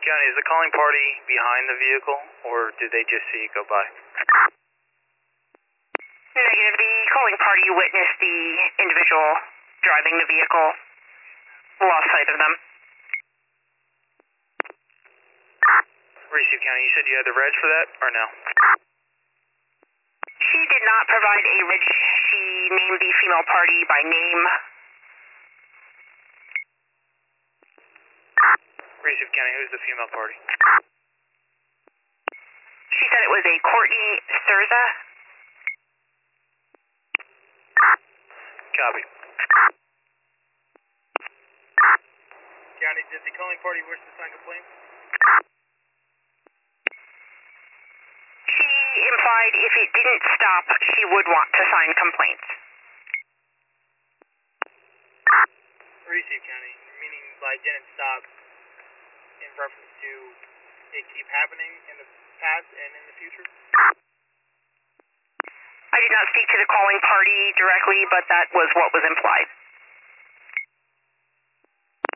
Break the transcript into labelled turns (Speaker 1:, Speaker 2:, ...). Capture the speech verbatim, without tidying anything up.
Speaker 1: County, is the calling party behind the vehicle, or did they just see it go by?
Speaker 2: Negative. The calling party witnessed the individual driving the vehicle, lost sight of them.
Speaker 1: Receive County, you said you had the reg for that, or no?
Speaker 2: She did not provide a reg. She named the female party by name.
Speaker 1: Receive County, who's the female party?
Speaker 2: She said it was a Courtney Thurza.
Speaker 1: Copy.
Speaker 3: County, did the calling party wish to sign complaints?
Speaker 2: She implied if it didn't stop, she would want to sign complaints.
Speaker 3: Receive County, meaning by didn't stop in reference to it keep happening in the past and in the future?
Speaker 2: I did not speak to the calling party directly, but that was what was implied.